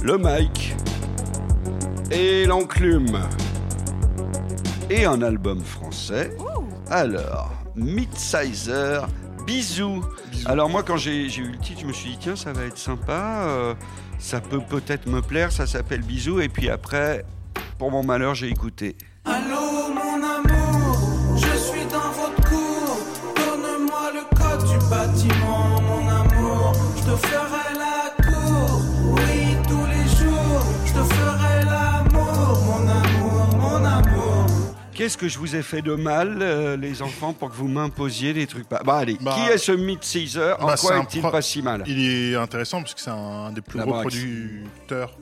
le mic et l'enclume et un album français. Alors, Midsizer, Bisous. Alors moi, quand j'ai eu le titre, je me suis dit tiens, ça va être sympa, ça peut peut-être me plaire, ça s'appelle Bisous. Et puis après, pour mon malheur, j'ai écouté. Allô mon amour, je suis dans votre cour. Donne-moi le code du bâtiment, mon amour. Je te ferai la cour, oui tous les jours. Je te ferai l'amour, mon amour, mon amour. Qu'est-ce que je vous ai fait de mal, les enfants, pour que vous m'imposiez des trucs pas... Allez, qui est ce Midsizer? En quoi est-il pas si mal? Il est intéressant parce que c'est un des plus gros producteurs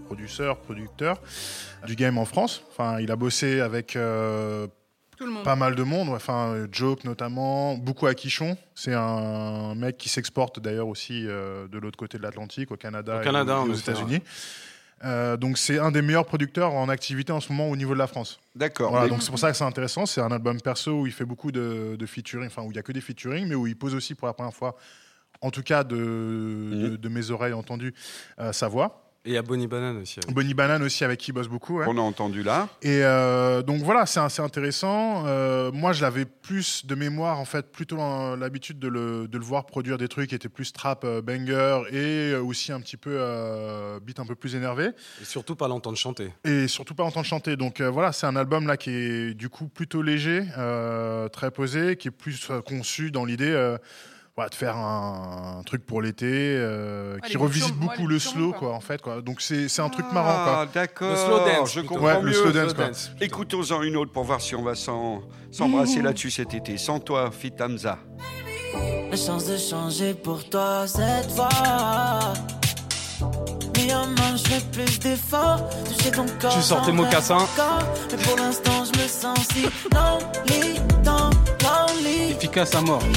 du game en France. Enfin, il a bossé avec pas mal de monde, enfin Joke notamment, beaucoup à Quichon. C'est un mec qui s'exporte d'ailleurs aussi de l'autre côté de l'Atlantique, au Canada et aux États-Unis. Donc c'est un des meilleurs producteurs en activité en ce moment au niveau de la France. D'accord. Voilà, donc c'est pour ça que c'est intéressant. C'est un album perso où il fait beaucoup de featuring, enfin où il n'y a que des featuring, mais où il pose aussi pour la première fois, en tout cas de mes oreilles entendues, sa voix. Et il y a Bonnie Banane aussi. Bonnie Banane aussi, avec qui il bosse beaucoup. Ouais. On a entendu là. Et donc voilà, c'est assez intéressant. Moi, je l'avais plus de mémoire, en fait, plutôt l'habitude de le voir produire des trucs qui étaient plus trap, banger et aussi un petit peu beat un peu plus énervé. Et surtout pas l'entendre chanter. Donc voilà, c'est un album là qui est du coup plutôt léger, très posé, qui est plus conçu dans l'idée... de faire un truc pour l'été qui revisite beaucoup le slow quoi, en fait quoi. Donc c'est un truc marrant quoi. D'accord. Le slow dance, je comprends mieux. Le slow dance. Écoutons-en une autre pour voir si on va s'embrasser là-dessus cet été. Sans toi, Fit Hamza. La chance de changer pour toi cette fois. Mais en main, je fais plus d'efforts. Toucher ton corps. Tu sors tes mocassins. Mais pour l'instant, je me sens si lonely, lonely. Efficace à mort.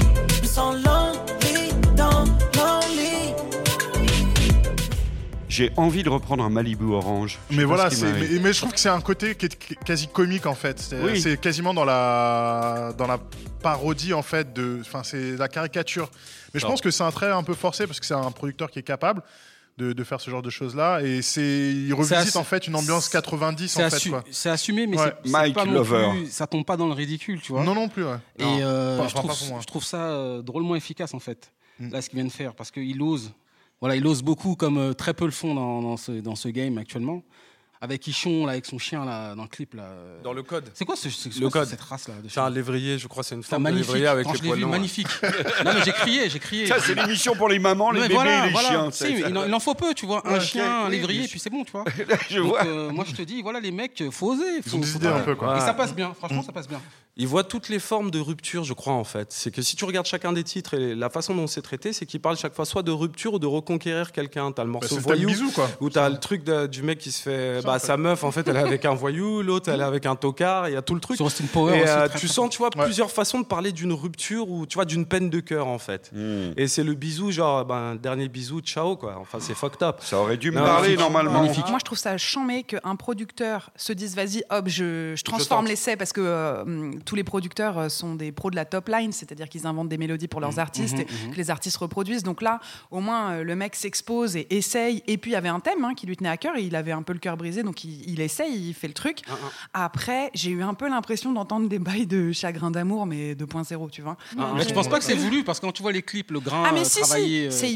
J'ai envie de reprendre un Malibu orange. Mais voilà, mais je trouve que c'est un côté qui est quasi comique en fait. C'est quasiment dans la parodie en fait c'est la caricature. Mais je pense que c'est un trait un peu forcé parce que c'est un producteur qui est capable de faire ce genre de choses là et il revisite en fait une ambiance 90 en fait quoi. C'est assumé mais c'est pas non plus, ça tombe pas dans le ridicule, tu vois. Non plus ouais. Et je trouve ça drôlement efficace en fait. Là ce qu'il vient de faire parce qu'il ose beaucoup comme très peu le font dans ce game actuellement. Avec Quichon, là, avec son chien là, dans le clip. Là. Dans le code. C'est quoi le code. Cette race là C'est un lévrier, je crois, c'est une forme de lévrier avec les poils longs. Magnifique. Non mais j'ai crié. Ça c'est l'émission pour les mamans, les bébés et les chiens. Il en faut peu, tu vois. Un chien, un lévrier, puis c'est bon, tu vois. Moi je te dis, voilà les mecs, faut oser. Ils ont des idées un peu quoi. Et ça passe bien, franchement ça passe bien. Il voit toutes les formes de rupture, je crois, en fait. C'est que si tu regardes chacun des titres et la façon dont c'est traité, c'est qu'il parle chaque fois soit de rupture ou de reconquérir quelqu'un. T'as le morceau voyou, ou t'as le truc du mec qui se fait... sa meuf, en fait, elle est avec un voyou, l'autre, elle est avec un tocard, il y a tout le truc. Sur Austin Power et tu sens, tu vois, plusieurs façons de parler d'une rupture ou, tu vois, d'une peine de cœur, en fait. Et c'est le bisou, genre, dernier bisou, ciao, quoi. Enfin, c'est fucked up. Ça aurait dû me parler, normalement. Magnifique. Moi, je trouve ça chambé qu'un producteur se dise, vas-y, hop, je transforme l'essai, parce que tous les producteurs sont des pros de la top line, c'est-à-dire qu'ils inventent des mélodies pour leurs artistes et que les artistes reproduisent. Donc là, au moins, le mec s'expose et essaye. Et puis, il y avait un thème qui lui tenait à cœur et il avait un peu le cœur brisé, donc il essaye, il fait le truc. Après, j'ai eu un peu l'impression d'entendre des bails de Chagrin d'amour, mais 2.0, tu vois. Mais tu penses pas que c'est voulu, parce que quand tu vois les clips, le grain travaillé, c'est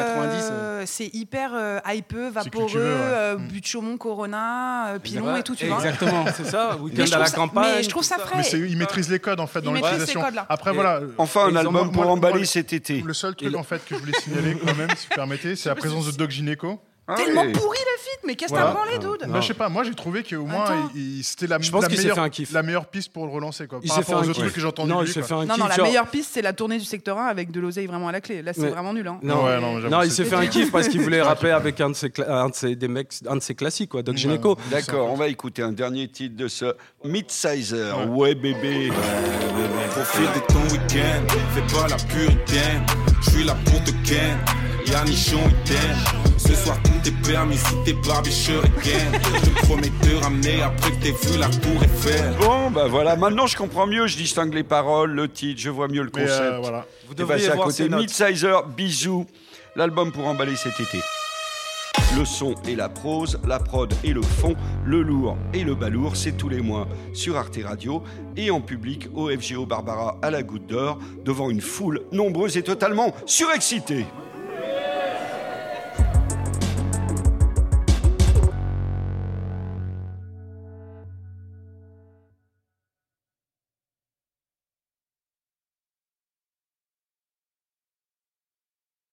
hyper hypeux, vaporeux, but de Chaumont, Corona, Pilon et tout, tu vois. Exactement, c'est ça. Week-end à la campagne. Mais je trouve ça frais. Mais il maîtrise les codes en fait dans l'utilisation. Après voilà. Enfin un album pour emballer cet été. Le seul truc en fait que je voulais signaler quand même, si vous permettez, c'est la présence de Doc Gynéco. Tellement pourri le feat, mais qu'est-ce que t'as branlé, dude? Je sais pas, moi j'ai trouvé qu'au moins c'était la meilleure piste pour le relancer quoi. Par rapport aux autres trucs que j'ai entendus. Non, la meilleure piste c'est la tournée du secteur 1 avec de l'oseille vraiment à la clé. Là c'est vraiment nul. Non, il s'est fait un kiff parce qu'il voulait rapper avec un de ses classiques quoi, Doc Gynéco. D'accord, on va écouter un dernier titre de ce Midsizer. Ouais bébé. Profite de ton week-end, fais pas la puritaine. Je suis là pour te ken, y'a nichon et ce soir tout est permis si t'es barbicheur et ken. Je te promets de te ramener après que t'aies vu la tour Eiffel. Bon bah voilà, maintenant je comprends mieux, je distingue les paroles, le titre, je vois mieux le concept. Voilà. Vous devriez voir Midsizer, Bisous, l'album pour emballer cet été. Le son et la prose, la prod et le fond, le lourd et le balourd, c'est tous les mois sur Arte Radio et en public au FGO Barbara à la Goutte d'Or devant une foule nombreuse et totalement surexcitée.